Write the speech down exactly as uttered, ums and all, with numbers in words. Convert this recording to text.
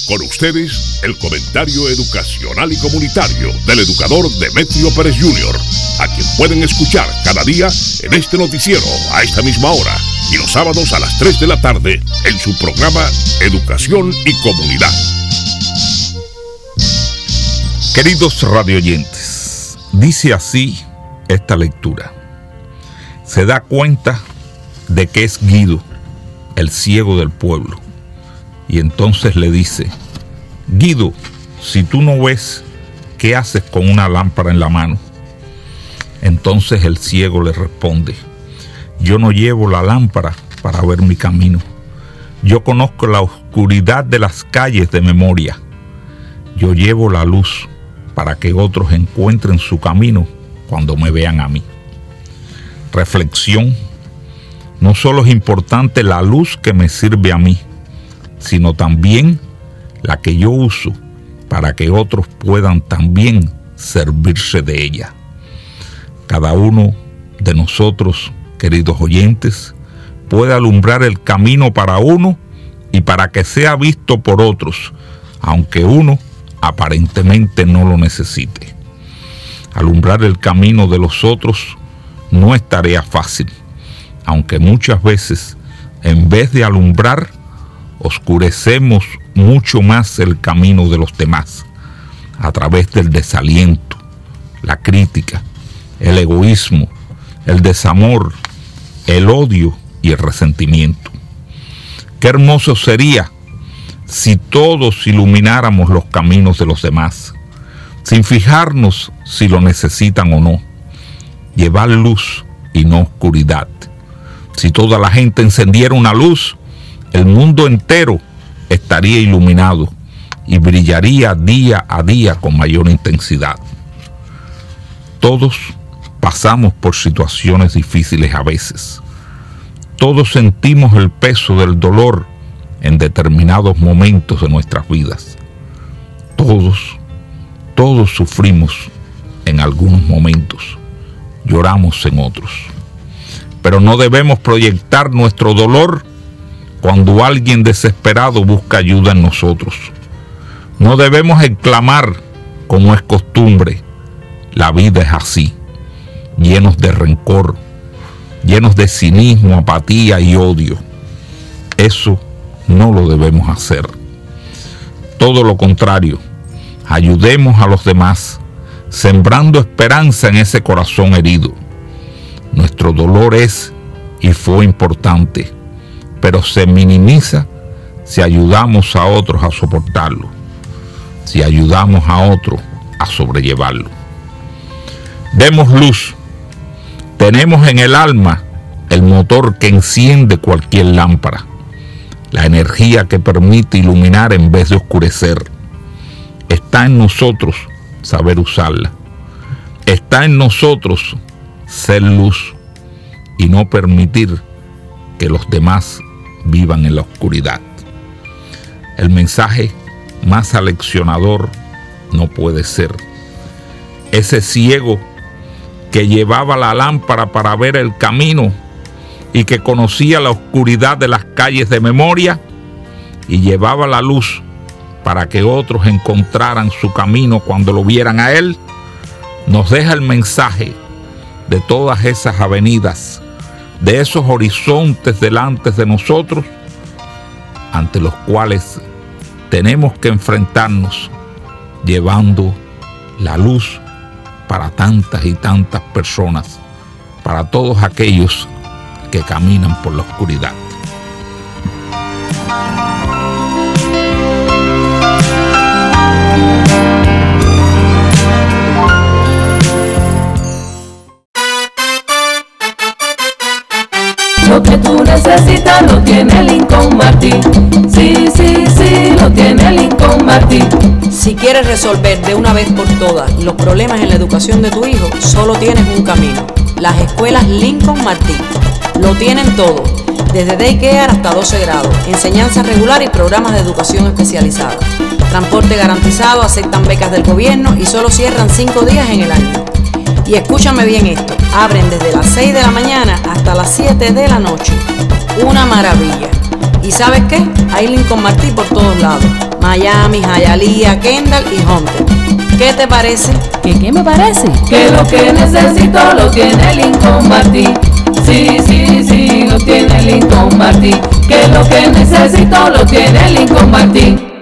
Con ustedes, el comentario educacional y comunitario del educador Demetrio Pérez junior, a quien pueden escuchar cada día en este noticiero a esta misma hora y los sábados a las tres de la tarde en su programa Educación y Comunidad. Queridos radioyentes, dice así esta lectura. Se da cuenta de que es Guido, el ciego del pueblo. Y entonces le dice: Guido, si tú no ves, ¿qué haces con una lámpara en la mano? Entonces el ciego le responde: yo no llevo la lámpara para ver mi camino. Yo conozco la oscuridad de las calles de memoria. Yo llevo la luz para que otros encuentren su camino cuando me vean a mí. Reflexión: no solo es importante la luz que me sirve a mí, sino también la que yo uso para que otros puedan también servirse de ella. Cada uno de nosotros, queridos oyentes, puede alumbrar el camino para uno y para que sea visto por otros, aunque uno aparentemente no lo necesite. Alumbrar el camino de los otros no es tarea fácil, aunque muchas veces, en vez de alumbrar, oscurecemos mucho más el camino de los demás, a través del desaliento, la crítica, el egoísmo, el desamor, el odio y el resentimiento. Qué hermoso sería si todos ilumináramos los caminos de los demás, sin fijarnos si lo necesitan o no. Llevar luz y no oscuridad. Si toda la gente encendiera una luz, el mundo entero estaría iluminado y brillaría día a día con mayor intensidad. Todos pasamos por situaciones difíciles a veces. Todos sentimos el peso del dolor en determinados momentos de nuestras vidas. Todos, todos sufrimos en algunos momentos, lloramos en otros. Pero no debemos proyectar nuestro dolor cuando alguien desesperado busca ayuda en nosotros. No debemos exclamar, como es costumbre: la vida es así, llenos de rencor, llenos de cinismo, apatía y odio. Eso no lo debemos hacer. Todo lo contrario, ayudemos a los demás, sembrando esperanza en ese corazón herido. Nuestro dolor es y fue importante, pero se minimiza si ayudamos a otros a soportarlo, si ayudamos a otros a sobrellevarlo. Demos luz. Tenemos en el alma el motor que enciende cualquier lámpara, la energía que permite iluminar en vez de oscurecer. Está en nosotros saber usarla. Está en nosotros ser luz y no permitir que los demás vivan en la oscuridad. El mensaje más aleccionador no puede ser. Ese ciego que llevaba la lámpara para ver el camino y que conocía la oscuridad de las calles de memoria y llevaba la luz para que otros encontraran su camino cuando lo vieran a él, nos deja el mensaje de todas esas avenidas, de esos horizontes delante de nosotros, ante los cuales tenemos que enfrentarnos llevando la luz para tantas y tantas personas, para todos aquellos que caminan por la oscuridad. Lo que tú necesitas lo tiene Lincoln Martin. Sí, sí, sí, lo tiene Lincoln Martin. Si quieres resolver de una vez por todas los problemas en la educación de tu hijo, solo tienes un camino: las escuelas Lincoln Martin. Lo tienen todo, desde daycare hasta doce grados, enseñanza regular y programas de educación especializada. Transporte garantizado, aceptan becas del gobierno y solo cierran cinco días en el año. Y escúchame bien esto, abren desde las seis de la mañana hasta las siete de la noche. Una maravilla. ¿Y sabes qué? Hay Lincoln Martí por todos lados. Miami, Hialeah, Kendall y Hunter. ¿Qué te parece? ¿Qué qué me parece? Que lo que necesito lo tiene Lincoln Martí. Sí, sí, sí, lo tiene Lincoln Martí. Que lo que necesito lo tiene Lincoln Martí.